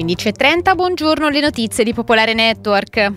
15:30, buongiorno, le notizie di Popolare Network.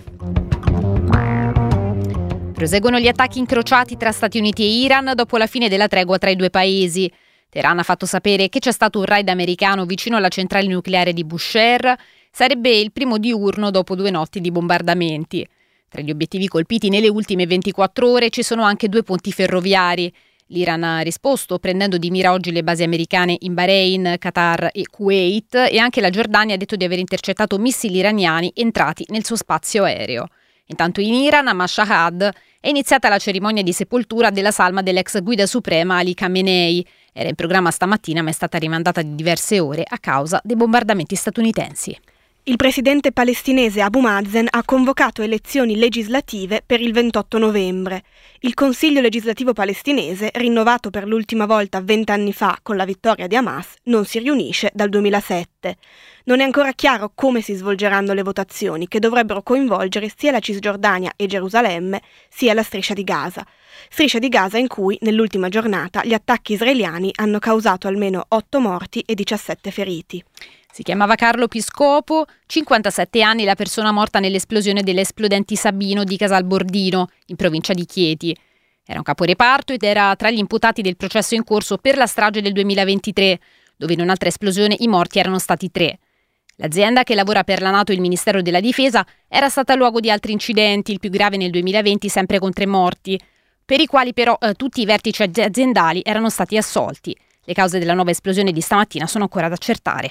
Proseguono gli attacchi incrociati tra Stati Uniti e Iran dopo la fine della tregua tra i due paesi. Teheran ha fatto sapere che c'è stato un raid americano vicino alla centrale nucleare di Bushehr. Sarebbe il primo diurno dopo 2 notti di bombardamenti. Tra gli obiettivi colpiti nelle ultime 24 ore ci sono anche 2 ponti ferroviari. L'Iran ha risposto prendendo di mira oggi le basi americane in Bahrain, Qatar e Kuwait, e anche la Giordania ha detto di aver intercettato missili iraniani entrati nel suo spazio aereo. Intanto in Iran, a Mashhad, è iniziata la cerimonia di sepoltura della salma dell'ex guida suprema Ali Khamenei. Era in programma stamattina ma è stata rimandata di diverse ore a causa dei bombardamenti statunitensi. Il presidente palestinese Abu Mazen ha convocato elezioni legislative per il 28 novembre. Il Consiglio legislativo palestinese, rinnovato per l'ultima volta 20 anni fa con la vittoria di Hamas, non si riunisce dal 2007. Non è ancora chiaro come si svolgeranno le votazioni, che dovrebbero coinvolgere sia la Cisgiordania e Gerusalemme, sia la Striscia di Gaza. Striscia di Gaza in cui, nell'ultima giornata, gli attacchi israeliani hanno causato almeno 8 morti e 17 feriti. Si chiamava Carlo Piscopo, 57 anni, la persona morta nell'esplosione dell'Esplodenti Sabino di Casalbordino, in provincia di Chieti. Era un caporeparto ed era tra gli imputati del processo in corso per la strage del 2023, dove in un'altra esplosione i morti erano stati 3. L'azienda, che lavora per la NATO e il Ministero della Difesa, era stata luogo di altri incidenti, il più grave nel 2020 sempre con 3 morti, per i quali però tutti i vertici aziendali erano stati assolti. Le cause della nuova esplosione di stamattina sono ancora da accertare.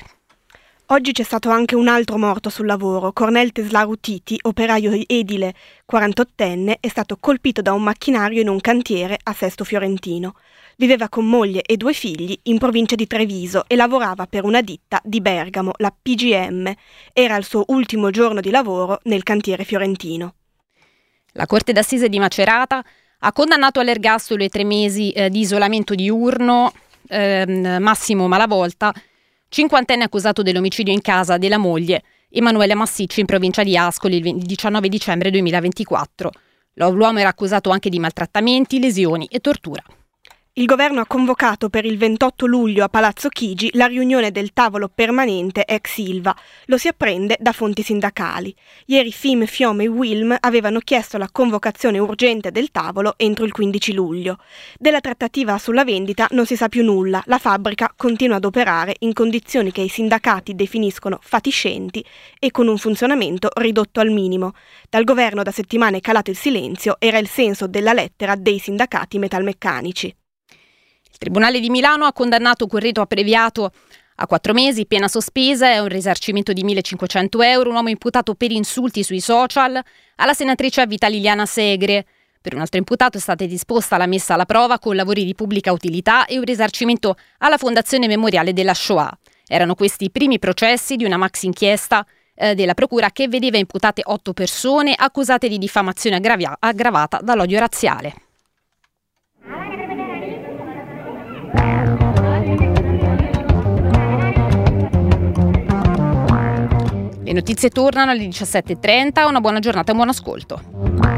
Oggi c'è stato anche un altro morto sul lavoro. Cornel Teslaru Titi, operaio edile 48enne, è stato colpito da un macchinario in un cantiere a Sesto Fiorentino. Viveva con moglie e 2 figli in provincia di Treviso e lavorava per una ditta di Bergamo, la PGM. Era il suo ultimo giorno di lavoro nel cantiere fiorentino. La Corte d'Assise di Macerata ha condannato all'ergastolo e 3 mesi di isolamento diurno Massimo Malavolta, 50enne accusato dell'omicidio in casa della moglie Emanuele Massicci in provincia di Ascoli il 19 dicembre 2024. L'uomo era accusato anche di maltrattamenti, lesioni e tortura. Il governo ha convocato per il 28 luglio a Palazzo Chigi la riunione del tavolo permanente ex Ilva. Lo si apprende da fonti sindacali. Ieri FIM, FIOM e UILM avevano chiesto la convocazione urgente del tavolo entro il 15 luglio. Della trattativa sulla vendita non si sa più nulla. La fabbrica continua ad operare in condizioni che i sindacati definiscono fatiscenti e con un funzionamento ridotto al minimo. Dal governo da settimane calato il silenzio era il senso della lettera dei sindacati metalmeccanici. Il Tribunale di Milano ha condannato con rito abbreviato a 4 mesi, pena sospesa e un risarcimento di 1.500 euro, un uomo imputato per insulti sui social alla senatrice a vita Liliana Segre. Per un altro imputato è stata disposta la messa alla prova con lavori di pubblica utilità e un risarcimento alla Fondazione Memoriale della Shoah. Erano questi i primi processi di una maxi inchiesta della Procura che vedeva imputate 8 persone accusate di diffamazione aggravata dall'odio razziale. Le notizie tornano alle 17:30, una buona giornata e un buon ascolto.